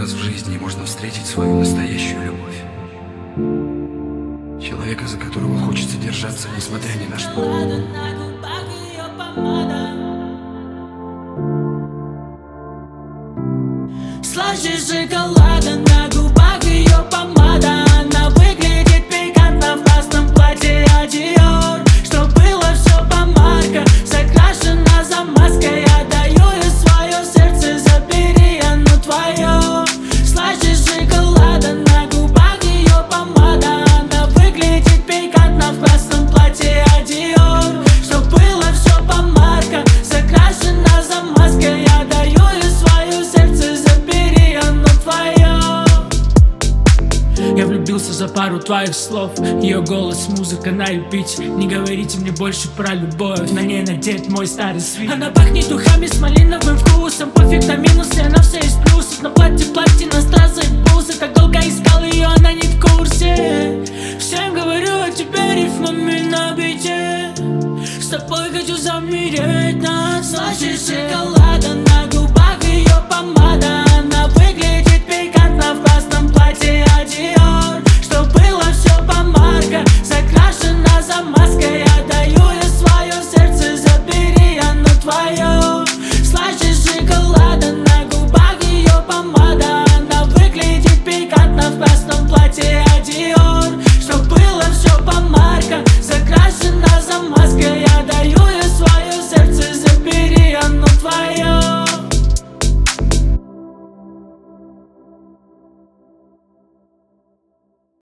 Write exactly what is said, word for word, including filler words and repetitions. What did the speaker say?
раз в жизни можно встретить свою настоящую любовь. Человека, за которого хочется держаться, несмотря ни на что. Слаще шоколада, на губах ее помада. Она выглядит пикантно в красном платье Dior. Что было все по маркам, закрашена замазкой. Я даю ей свое сердце, забери оно твое. Слаще шоколада, на губах ее помада. Она выглядит пикантно в красном платье Dior. Что было все по маркам, закрашена замазкой. Я даю ей свое сердце, забери оно твое. Я влюбился за пару твоих слов. Ее голос, музыка на репите. Не говорите мне больше про любовь. На ней надет мой старый свит. Она пахнет духами с малиновым вкусом. Пофиг на минусы, она вся из плюсов. Но